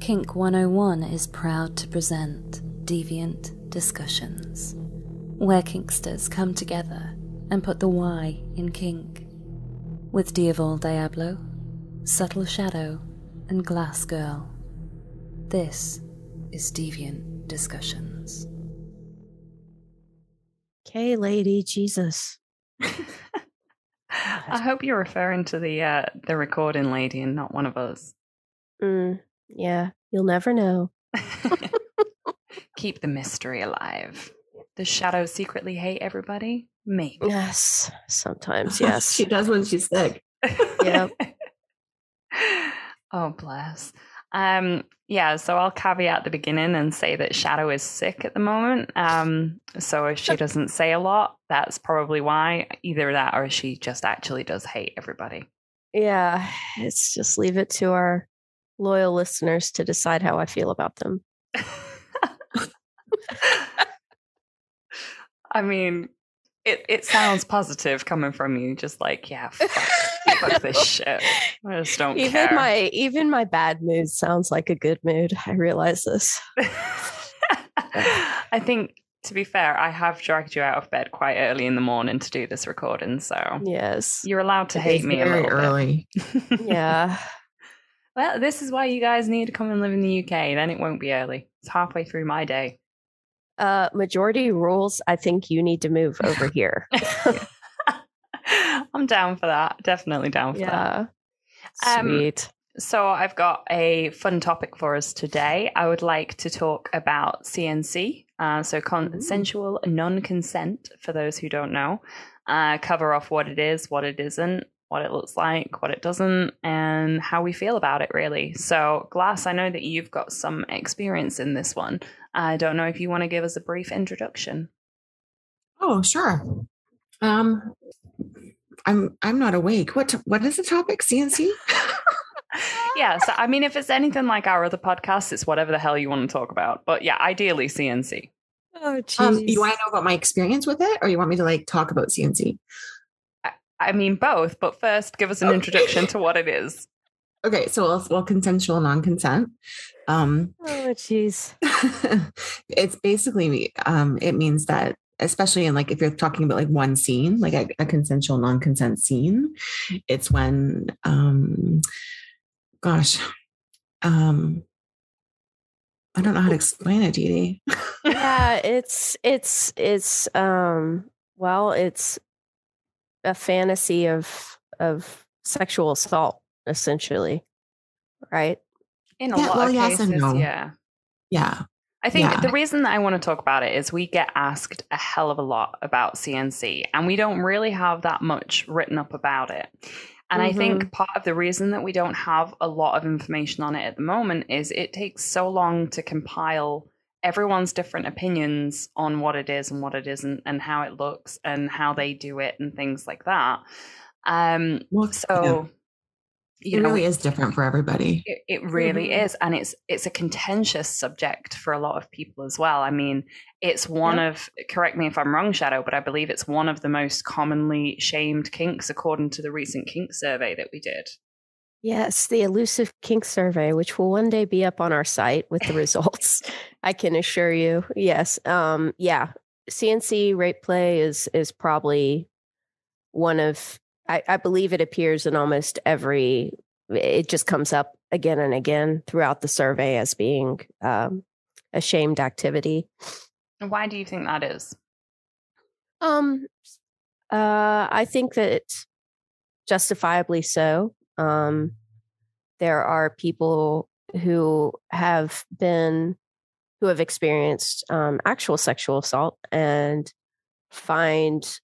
Kink 101 is proud to present Deviant Discussions, where kinksters come together and put the Y in kink, with Diavol Diablo, Subtle Shadow, and Glass Girl. This is Deviant Discussions. Okay, lady, Jesus. I hope you're referring to the recording lady and not one of us. Yeah, you'll never know. Keep the mystery alive. Does Shadow secretly hate everybody? Maybe. Yes, sometimes, yes. She does when she's sick. Yep. Oh, bless. Yeah, so I'll caveat the beginning and say that Shadow is sick at the moment. So if she doesn't say a lot, that's probably why. Either that or she just actually does hate everybody. Yeah, it's just leave it to our loyal listeners to decide how I feel about them. I mean, it sounds positive coming from you, just like, yeah, fuck this shit. I just don't care. Even my bad mood sounds like a good mood. I realize this. I think, to be fair, I have dragged you out of bed quite early in the morning to do this recording, so yes, you're allowed to hate me a little early. bit. Yeah. Well, this is why you guys need to come and live in the UK. Then it won't be early. It's halfway through my day. Majority rules. I think you need to move over here. I'm down for that. Definitely down for that. Sweet. So I've got a fun topic for us today. I would like to talk about CNC, so consensual non-consent, for those who don't know. Cover off what it is, what it isn't, what it looks like, what it doesn't, and how we feel about it, really. So, Glass, I know that you've got some experience in this one. I don't know if you want to give us a brief introduction. Oh, sure. I'm not awake. What is the topic? CNC? Yeah, so I mean, if it's anything like our other podcasts, it's whatever the hell you want to talk about. But yeah, ideally CNC. Oh, jeez. You want to know about my experience with it, or you want me to talk about CNC? I mean, both. But first, give us an introduction to what it is. Okay, so we'll consensual non-consent. Oh, jeez. It's basically it means that, especially in if you're talking about one scene, like a consensual non-consent scene, it's when I don't know how to explain it, Dee. Yeah, it's a fantasy of sexual assault, essentially, right? In a lot of cases, yes and no. Yeah. I think the reason that I want to talk about it is we get asked a hell of a lot about CNC, and we don't really have that much written up about it. And I think part of the reason that we don't have a lot of information on it at the moment is it takes so long to compile everyone's different opinions on what it is and what it isn't, and how it looks and how they do it and things like that. It really is different for everybody. It really is. And it's a contentious subject for a lot of people as well. I mean, it's one of, correct me if I'm wrong, Shadow, but I believe it's one of the most commonly shamed kinks according to the recent kink survey that we did. Yes, the elusive kink survey, which will one day be up on our site with the results. I can assure you. Yes. CNC rape play is probably one of, I believe it appears in almost it just comes up again and again throughout the survey as being a shamed activity. And why do you think that is? I think that justifiably so. There are people who have experienced actual sexual assault and find,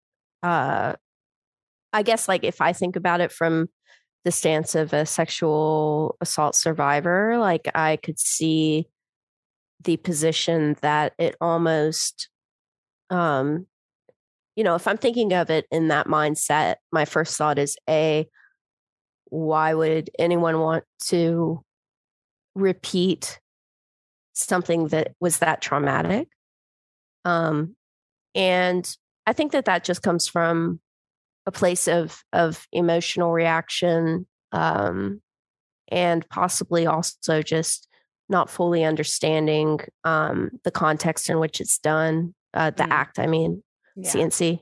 I guess, if I think about it from the stance of a sexual assault survivor, I could see the position that it almost, if I'm thinking of it in that mindset, my first thought is why would anyone want to repeat something that was that traumatic? And I think that just comes from a place of emotional reaction, and possibly also just not fully understanding the context in which it's done, the act, I mean, CNC.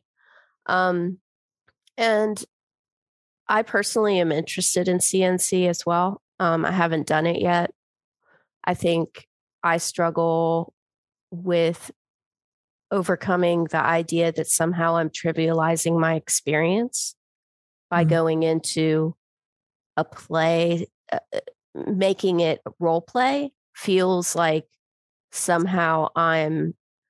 And I personally am interested in CNC as well. I haven't done it yet. I think I struggle with overcoming the idea that somehow I'm trivializing my experience by going into a play, making it role play feels like somehow I'm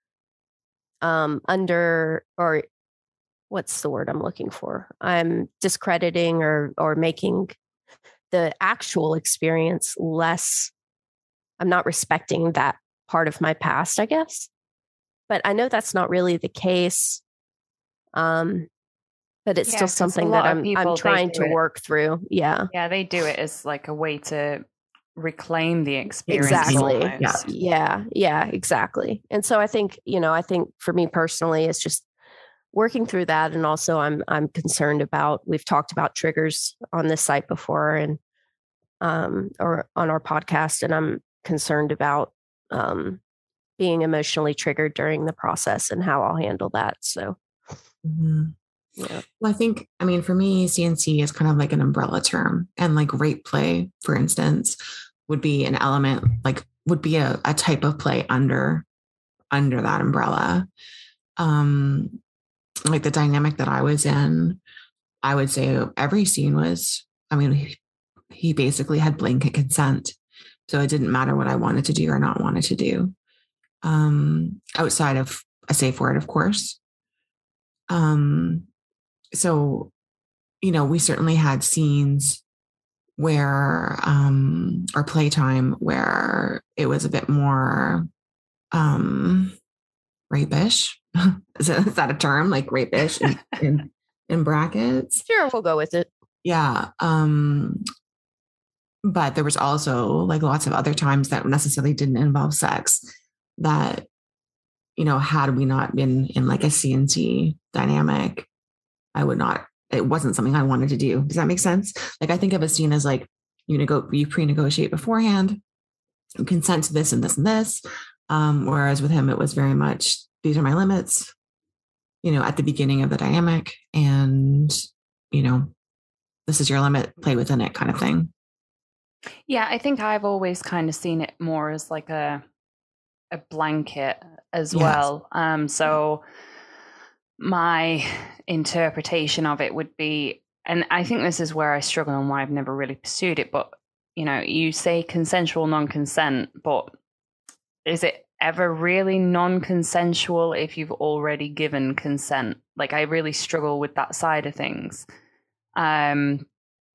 under, or what's the word I'm looking for? I'm discrediting or making the actual experience less. I'm not respecting that part of my past, I guess. But I know that's not really the case. But it's still something that I'm trying to work through. Yeah. Yeah, they do it as like a way to reclaim the experience. Exactly. Yeah, exactly. And so I think for me personally, it's just working through that. And also I'm concerned about, we've talked about triggers on this site before and or on our podcast, and I'm concerned about being emotionally triggered during the process and how I'll handle that. So yeah. Well, I mean, for me, CNC is kind of like an umbrella term, and like rape play, for instance, would be an element, like would be a type of play under that umbrella. Like the dynamic that I was in, I would say every scene was, I mean, he basically had blanket consent. So it didn't matter what I wanted to do or not wanted to do. Outside of a safe word, of course. So, we certainly had scenes where, or playtime where it was a bit more, rapish. Is that a term, like rapish in brackets? Sure, we'll go with it. Yeah. But there was also like lots of other times that necessarily didn't involve sex that, had we not been in like a CNC dynamic, it wasn't something I wanted to do. Does that make sense? Like I think of a scene as like, you pre-negotiate beforehand, you consent to this and this and this. Whereas with him, it was very much, these are my limits, at the beginning of the dynamic, and, this is your limit, play within it kind of thing. Yeah, I think I've always kind of seen it more as like a blanket as well. So my interpretation of it would be, and I think this is where I struggle and why I've never really pursued it, but you say consensual non-consent, but is it ever really non-consensual if you've already given consent? Like I really struggle with that side of things. And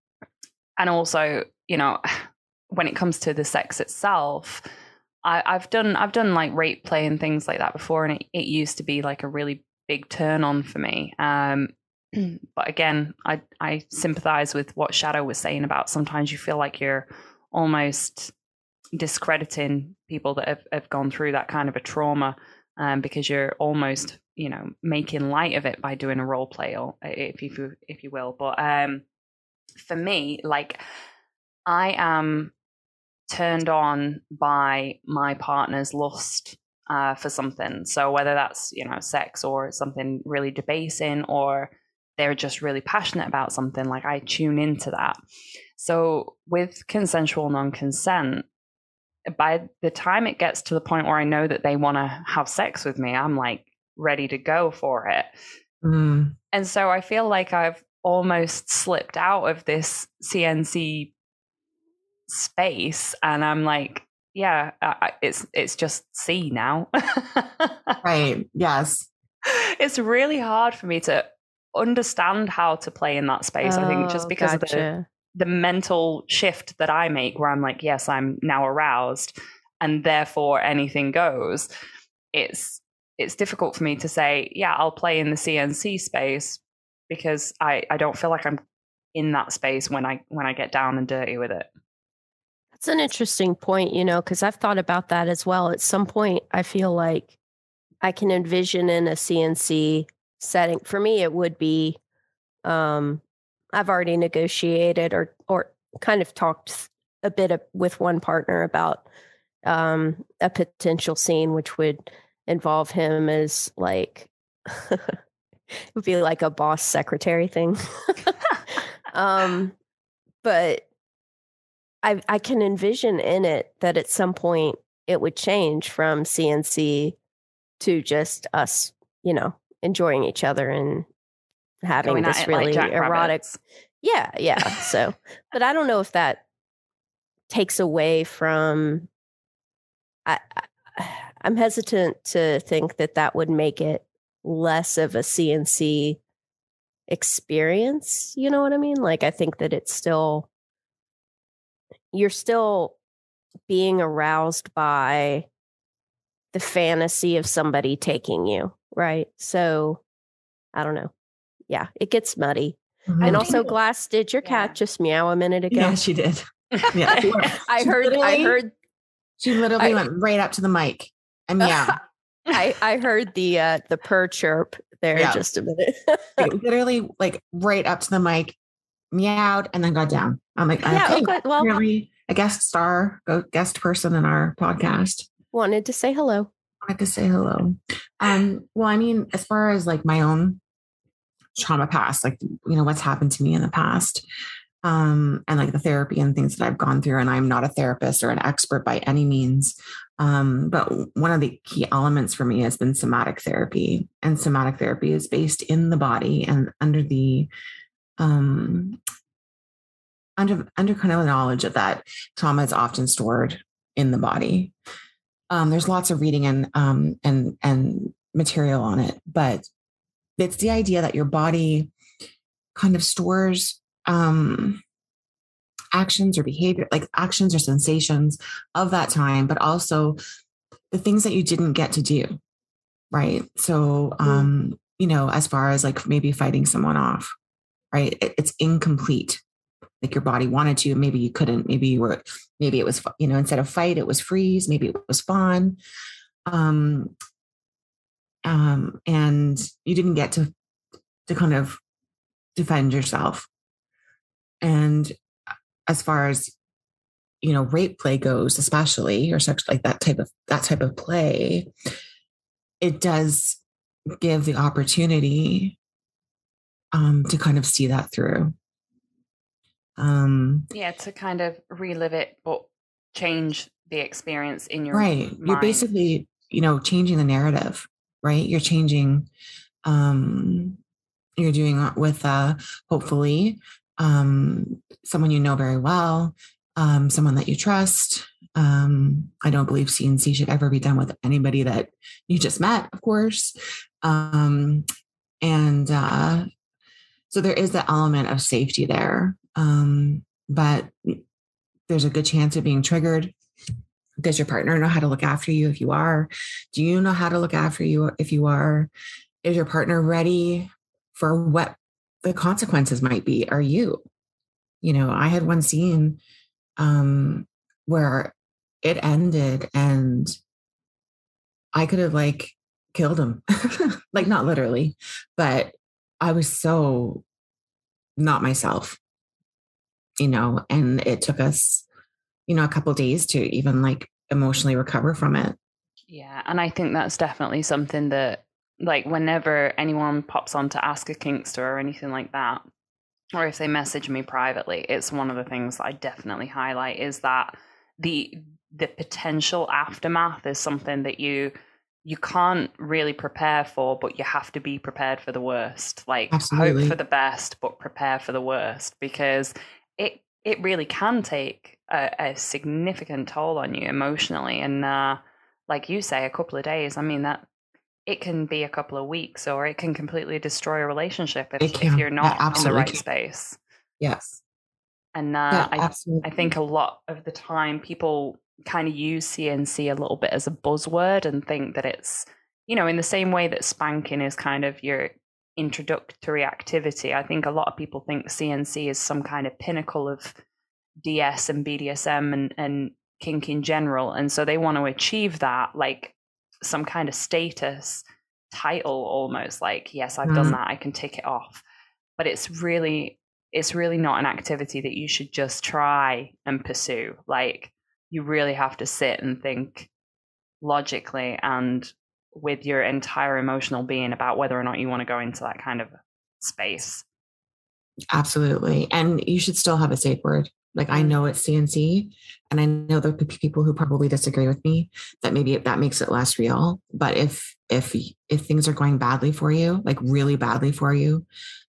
also, when it comes to the sex itself, I've done like rape play and things like that before, and it used to be like a really big turn on for me. But again, I sympathize with what Shadow was saying about sometimes you feel like you're almost discrediting people that have gone through that kind of a trauma, because you're almost making light of it by doing a role play, or if you will. But for me, like I am turned on by my partner's lust for something. So whether that's, sex or something really debasing, or they're just really passionate about something, like I tune into that. So with consensual non-consent, by the time it gets to the point where I know that they want to have sex with me, I'm like ready to go for it. And so I feel like I've almost slipped out of this CNC space, and I'm like, yeah, it's just C now. Right. Yes. It's really hard for me to understand how to play in that space. I think just because of the mental shift that I make, where I'm like, yes, I'm now aroused, and therefore anything goes. It's difficult for me to say, yeah, I'll play in the CNC space, because I don't feel like I'm in that space when I get down and dirty with it. That's an interesting point, because I've thought about that as well. At some point, I feel like I can envision in a CNC setting. For me, it would be, I've already negotiated or kind of talked a bit with one partner about a potential scene which would involve him as like it would be like a boss secretary thing. But I can envision in it that at some point it would change from CNC to just us, enjoying each other and having going this really like erotic. Yeah. So, but I don't know if that takes away from. I'm hesitant to think that would make it less of a CNC experience. You know what I mean? Like, I think that you're still being aroused by the fantasy of somebody taking you, right? So, I don't know. Yeah, it gets muddy. Mm-hmm. And also, Glass, did your cat just meow a minute ago? Yeah, she did. Yeah, I heard. She literally went right up to the mic and meow. I heard the purr chirp there just a minute. Literally, like right up to the mic, meowed, and then got down. I'm like, okay, well, really a guest person in our podcast. Wanted to say hello. Well, I mean, as far as like my own trauma past, like, what's happened to me in the past, and like the therapy and things that I've gone through, and I'm not a therapist or an expert by any means. But one of the key elements for me has been somatic therapy, and somatic therapy is based in the body and under the, under kind of the knowledge of that trauma is often stored in the body. There's lots of reading and material on it, but it's the idea that your body kind of stores actions or behavior, like actions or sensations of that time, but also the things that you didn't get to do. Right. So, as far as like maybe fighting someone off, right. It's incomplete. Like your body wanted to, maybe you couldn't, maybe it was, instead of fight, it was freeze. Maybe it was fawn. And you didn't get to kind of defend yourself. And as far as, rape play goes, especially, or such like that type of play, it does give the opportunity to kind of see that through. To kind of relive it, but change the experience in your mind. You're basically, changing the narrative, right? You're changing, you're doing it with hopefully someone very well, someone that you trust. I don't believe CNC should ever be done with anybody that you just met, of course. So there is the element of safety there. But there's a good chance of being triggered. Does your partner know how to look after you if you are? Do you know how to look after you if you are? Is your partner ready for what the consequences might be? Are you? I had one scene where it ended and I could have like killed him. Like not literally, but I was so not myself, and it took us, a couple of days to even like emotionally recover from it. Yeah. And I think that's definitely something that, like, whenever anyone pops on to ask a Kinkster or anything like that, or if they message me privately, it's one of the things that I definitely highlight is that the potential aftermath is something that you can't really prepare for, but you have to be prepared for the worst. Like, Absolutely. Hope for the best, but prepare for the worst, because it really can take a significant toll on you emotionally. And like you say, a couple of days, I mean, that it can be a couple of weeks, or it can completely destroy a relationship if you're not in the right space. Yes. And I think a lot of the time people kind of use CNC a little bit as a buzzword and think that it's, in the same way that spanking is kind of your introductory activity. I think a lot of people think CNC is some kind of pinnacle of DS and BDSM and kink in general. And so they want to achieve that, like some kind of status title almost, like, yes, I've done that, I can tick it off. But it's really not an activity that you should just try and pursue. Like, you really have to sit and think logically and with your entire emotional being about whether or not you want to go into that kind of space. Absolutely. And you should still have a safe word. Like, I know it's CNC, and I know the people who probably disagree with me that maybe that makes it less real. But if things are going badly for you, like really badly for you,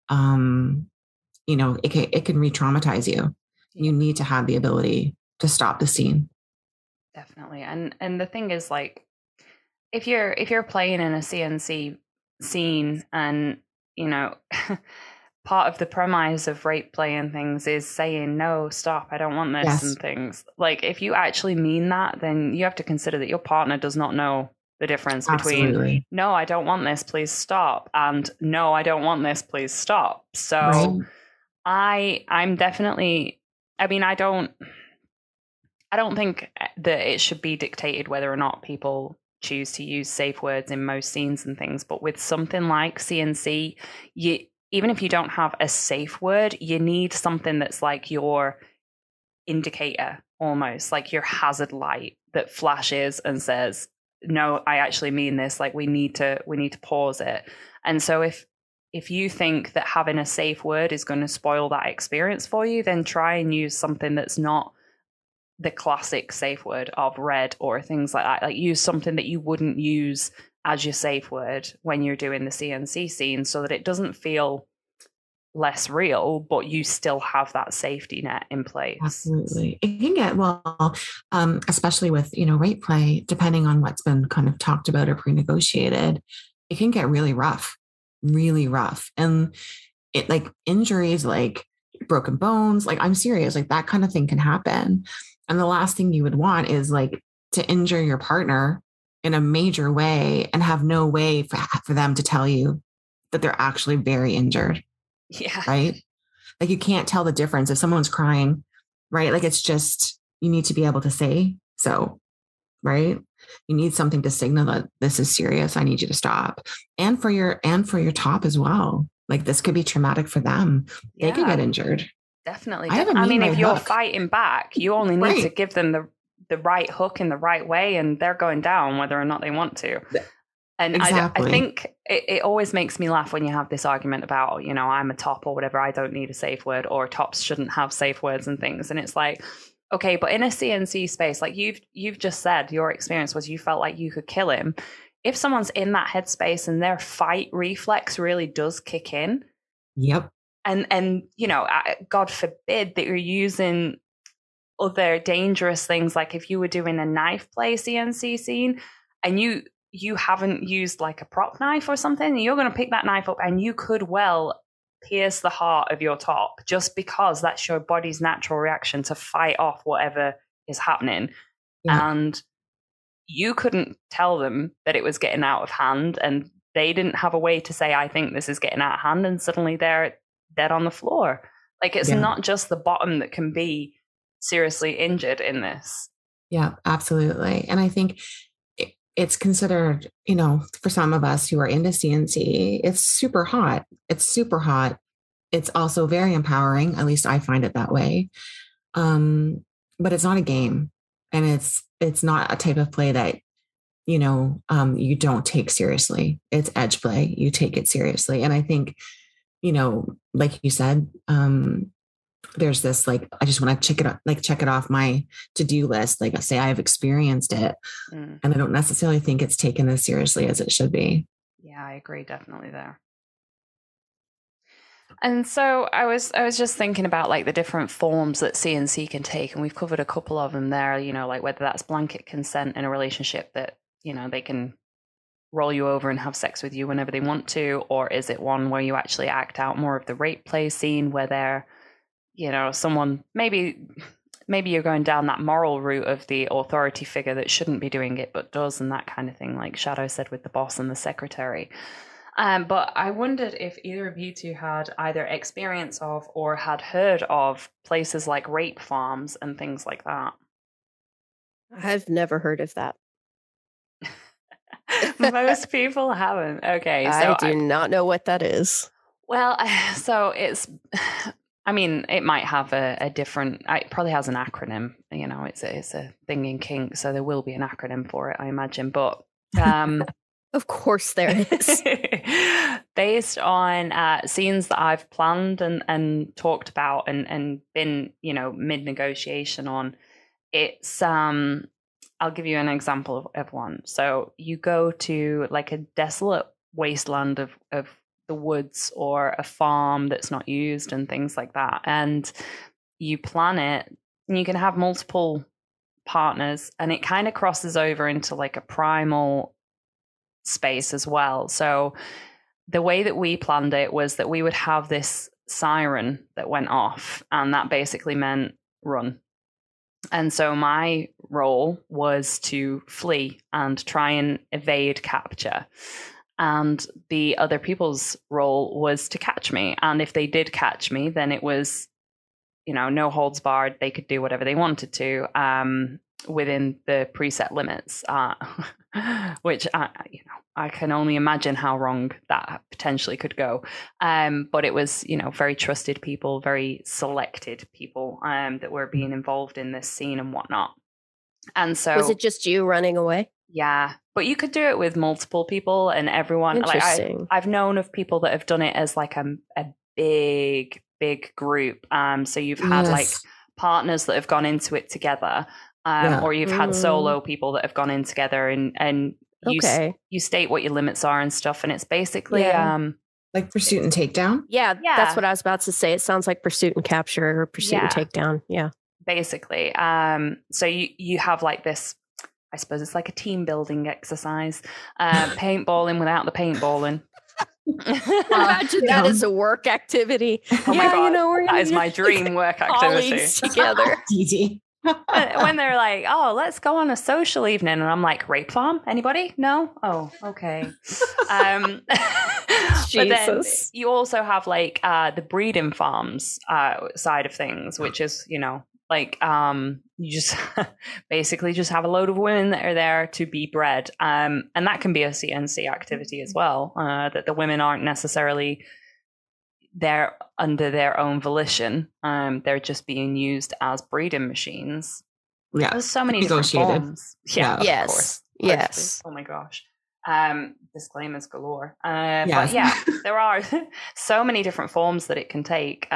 it can re-traumatize you. You need to have the ability to stop the scene. Definitely. And the thing is, like, if you're playing in a CNC scene and, part of the premise of rape play and things is saying, no, stop, I don't want this, yes, and things. Like, if you actually mean that, then you have to consider that your partner does not know the difference between, no, I don't want this, please stop, and no, I don't want this, please stop. So I'm definitely, I don't think that it should be dictated whether or not people choose to use safe words in most scenes and things. But with something like CNC, even if you don't have a safe word, you need something that's like your indicator, almost like your hazard light that flashes and says, no, I actually mean this. Like, we need to pause it. And so if you think that having a safe word is going to spoil that experience for you, then try and use something that's not the classic safe word of red or things like that. Like, use something that you wouldn't use as your safe word when you're doing the CNC scene, so that it doesn't feel less real, but you still have that safety net in place. Absolutely. It can get, especially with, rape play, depending on what's been kind of talked about or pre-negotiated, it can get really rough. And it, like, injuries, like broken bones, like, I'm serious, like that kind of thing can happen. And the last thing you would want is like to injure your partner in a major way and have no way for them to tell you that they're actually very injured. Yeah. Right. Like, you can't tell the difference if someone's crying, right? Like, it's just, you need to be able to say so, right? You need something to signal that this is serious. I need you to stop. And for your top as well. Like, this could be traumatic for them. They could get injured. Definitely. If you're fighting back, you only need to give them the right hook in the right way, and they're going down whether or not they want to. And exactly. I think it always makes me laugh when you have this argument about, I'm a top or whatever, I don't need a safe word, or tops shouldn't have safe words and things. And it's like, okay, but in a CNC space, like you've just said, your experience was you felt like you could kill him. If someone's in that headspace and their fight reflex really does kick in. Yep. And God forbid that you're using other dangerous things. Like, if you were doing a knife play CNC scene and you haven't used like a prop knife or something, you're going to pick that knife up and you could well pierce the heart of your top, just because that's your body's natural reaction to fight off whatever is happening. Yeah. And you couldn't tell them that it was getting out of hand, and they didn't have a way to say, I think this is getting out of hand, and suddenly they're dead on the floor. Like, it's not just the bottom that can be seriously injured in this. Yeah, absolutely. And I think it's considered, for some of us who are into CNC, it's super hot. It's also very empowering. At least I find it that way. But it's not a game, and it's not a type of play that, you don't take seriously. It's edge play. You take it seriously. And I think, like you said, there's this, like, I just want to check it off my to-do list. Like, I say I've experienced it, and I don't necessarily think it's taken as seriously as it should be. Yeah, I agree. Definitely there. And so I was just thinking about like the different forms that CNC can take, and we've covered a couple of them there, like whether that's blanket consent in a relationship that, they can roll you over and have sex with you whenever they want to, or is it one where you actually act out more of the rape play scene where they're, someone, maybe you're going down that moral route of the authority figure that shouldn't be doing it but does, and that kind of thing, like Shadow said with the boss and the secretary. But I wondered if either of you two had either experience of or had heard of places like rape farms and things like that. I've never heard of that. Most people haven't. Okay. So I do not know what that is. Well, so it's, I mean, it might have a different, it probably has an acronym, it's a thing in kink, so there will be an acronym for it, I imagine. But of course there is. Based on scenes that I've planned and talked about and been, mid-negotiation on, it's, I'll give you an example of one. So you go to like a desolate wasteland of the woods or a farm that's not used and things like that. And you plan it, and you can have multiple partners, and it kind of crosses over into like a primal space as well. So the way that we planned it was that we would have this siren that went off, and that basically meant run. And so my role was to flee and try and evade capture. And the other people's role was to catch me. And if they did catch me, then it was, no holds barred. They could do whatever they wanted to within the preset limits, which, I can only imagine how wrong that potentially could go. But it was, very trusted people, very selected people that were being involved in this scene and whatnot. And so, was it just you running away? Yeah, but you could do it with multiple people and everyone. Like I've known of people that have done it as like a big group. So you've had like partners that have gone into it together, or you've had solo people that have gone in together, and you state what your limits are and stuff, and it's basically like pursuit and takedown. Yeah, that's what I was about to say. It sounds like pursuit and capture or pursuit and takedown. Yeah, basically. So you have like this. I suppose it's like a team building exercise. Paintballing without the paintballing. Imagine that as a work activity. Oh my God, that is my dream work activity. Together. Easy. When they're like, oh, let's go on a social evening. And I'm like, rape farm? Anybody? No? Oh, okay. But then you also have like the breeding farms side of things, which is, like you just basically just have a load of women that are there to be bred. And that can be a CNC activity as well, that the women aren't necessarily there under their own volition. They're just being used as breeding machines. Yeah. There's so many different forms. Yeah. Yes. Of course. Yes. Oh my gosh. Disclaimers galore. But yeah, there are so many different forms that it can take.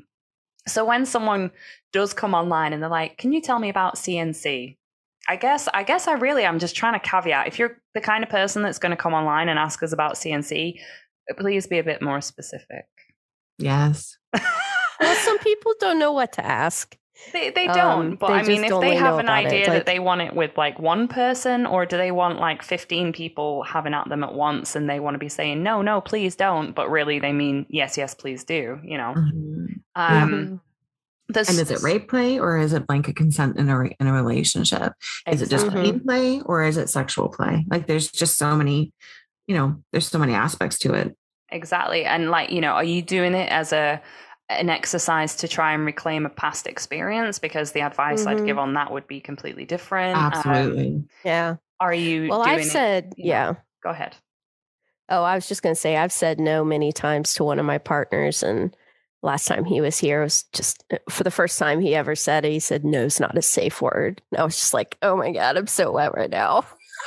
So when someone does come online and they're like, can you tell me about CNC? I guess I'm just trying to caveat. If you're the kind of person that's going to come online and ask us about CNC, please be a bit more specific. Yes. Well, some people don't know what to ask. They don't. But I mean, if they have an idea that they want it with like one person, or do they want like 15 people having at them at once and they want to be saying, no, please don't. But really they mean, yes, please do, Mm-hmm. And is it rape play, or is it blanket consent in a relationship? Exactly. Is it just plain play, or is it sexual play? Like there's just so many, there's so many aspects to it. Exactly. And like, are you doing it as an exercise to try and reclaim a past experience? Because the advice I'd give on that would be completely different. Absolutely. Yeah. Are you well, doing I've said, Go ahead. Oh, I was just going to say, I've said no many times to one of my partners. And last time he was here was just for the first time he ever said it. He said, no's not a safe word. And I was just like, oh my God, I'm so wet right now.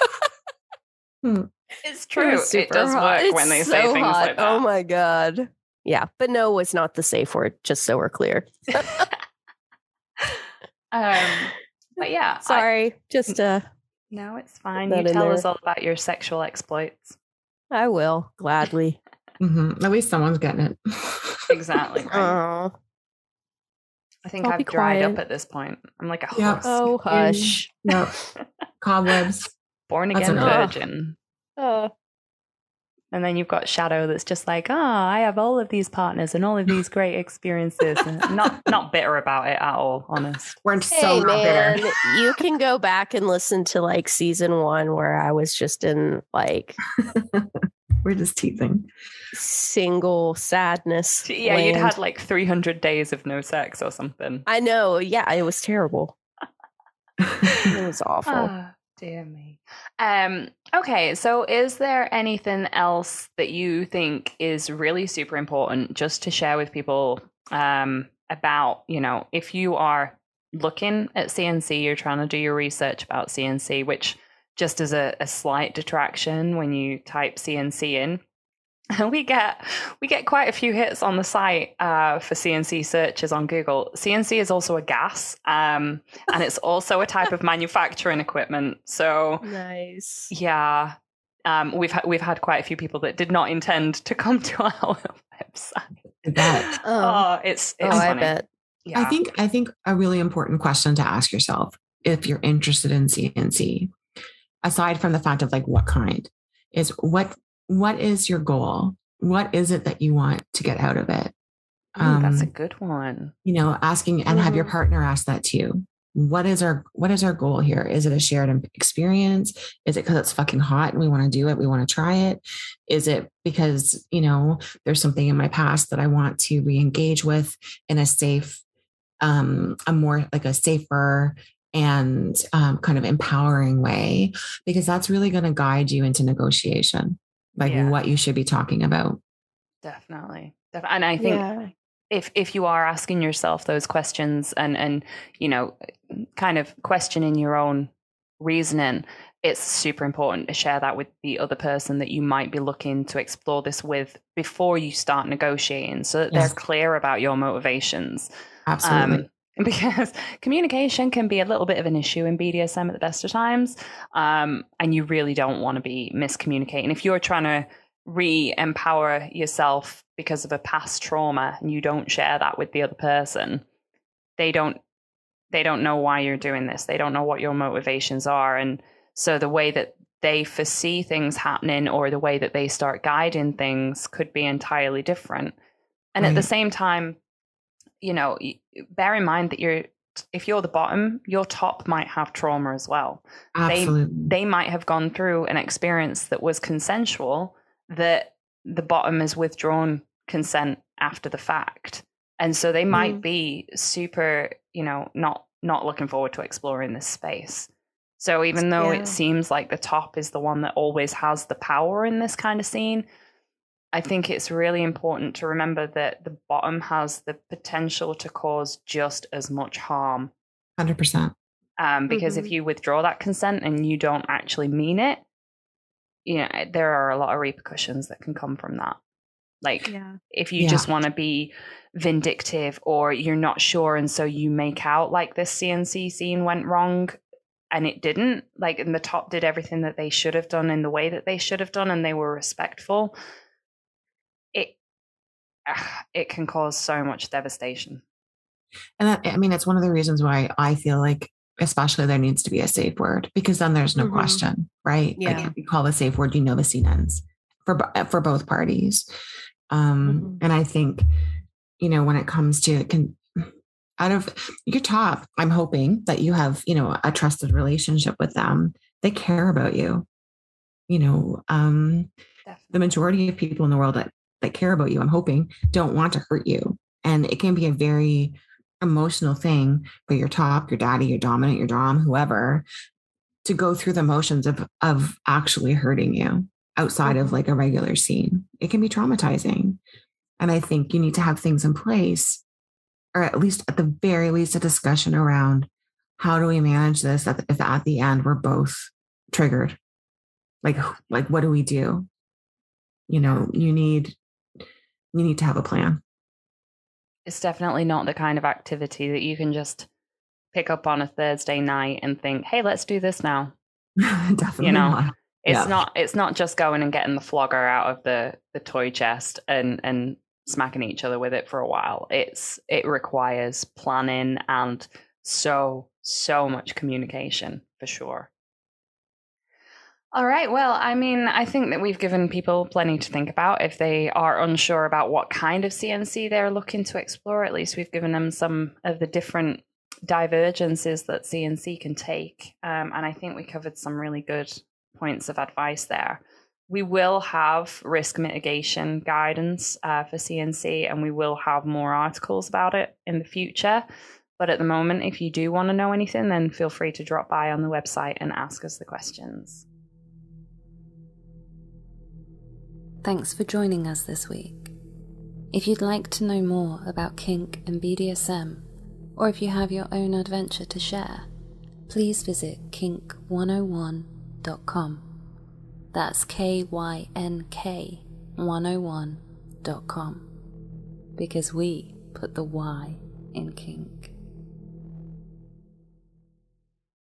It's true. It does work when they say things like that. Oh my God. Yeah. But no was not the safe word, just so we're clear. But yeah. Sorry. No, it's fine. You tell us all about your sexual exploits. I will, gladly. Mm-hmm. At least someone's getting it. Exactly. Right. I think I've dried up at this point. I'm like a horse. Oh, hush. Yep. Cobwebs. Born again virgin. And then you've got Shadow that's just like, I have all of these partners and all of these great experiences. And not bitter about it at all, honest. We're so not bitter. You can go back and listen to like season 1 where I was just in like we're just teasing. Single sadness. Yeah, you'd had like 300 days of no sex or something. I know. Yeah, it was terrible. It was awful. Dear me. Okay, so is there anything else that you think is really super important just to share with people about, if you are looking at CNC, you're trying to do your research about CNC, which just as a slight detraction, when you type CNC in, we get quite a few hits on the site for CNC searches on Google. CNC is also a gas, and it's also a type of manufacturing equipment. So nice. Yeah, we've had quite a few people that did not intend to come to our website. It's funny. I bet. Yeah. I think a really important question to ask yourself, if you're interested in CNC, aside from the fact of like what kind, is what is your goal? What is it that you want to get out of it? That's a good one. Asking, and have your partner ask that too. What is our goal here? Is it a shared experience? Is it because it's fucking hot and we want to do it? We want to try it? Is it because, there's something in my past that I want to re-engage with in a safe, a more like a safer and kind of empowering way? Because that's really going to guide you into negotiation, what you should be talking about. Definitely. And I think if you are asking yourself those questions and kind of questioning your own reasoning, it's super important to share that with the other person that you might be looking to explore this with before you start negotiating, so that they're clear about your motivations. Absolutely. Because communication can be a little bit of an issue in BDSM at the best of times, and you really don't want to be miscommunicating. If you're trying to re-empower yourself because of a past trauma and you don't share that with the other person, they don't know why you're doing this. They don't know what your motivations are, and so the way that they foresee things happening or the way that they start guiding things could be entirely different. And at the same time, bear in mind that if you're the bottom, your top might have trauma as well. Absolutely. They might have gone through an experience that was consensual, that the bottom has withdrawn consent after the fact. And so they might be super, not looking forward to exploring this space. So even though it seems like the top is the one that always has the power in this kind of scene, I think it's really important to remember that the bottom has the potential to cause just as much harm. 100%. Because if you withdraw that consent and you don't actually mean it, there are a lot of repercussions that can come from that. If you just want to be vindictive, or you're not sure, and so you make out like this CNC scene went wrong and it didn't, and the top did everything that they should have done in the way that they should have done, and they were respectful, it can cause so much devastation. And it's one of the reasons why I feel like, especially, there needs to be a safe word, because then there's no question, right? Yeah. If you call the safe word, the scene ends for both parties. And I think, when it comes to out of your top, I'm hoping that you have, a trusted relationship with them. They care about you. The majority of people in the world that care about you, I'm hoping, don't want to hurt you. And it can be a very emotional thing for your top, your daddy, your dominant, your dom, whoever, to go through the motions of actually hurting you outside of a regular scene. It can be traumatizing. And I think you need to have things in place, or at least at the very least, a discussion around how do we manage this if at the end we're both triggered? Like what do we do? You need to have a plan. It's definitely not the kind of activity that you can just pick up on a Thursday night and think, hey, let's do this now. Definitely not. It's not just going and getting the flogger out of the toy chest and smacking each other with it for a while. It requires planning and so much communication, for sure. All right. Well, I think that we've given people plenty to think about. If they are unsure about what kind of CNC they're looking to explore, at least we've given them some of the different divergences that CNC can take. And I think we covered some really good points of advice there. We will have risk mitigation guidance for CNC, and we will have more articles about it in the future. But at the moment, if you do want to know anything, then feel free to drop by on the website and ask us the questions. Thanks for joining us this week. If you'd like to know more about kink and BDSM, or if you have your own adventure to share, please visit kink101.com. That's KYNK101.com. Because we put the Y in kink.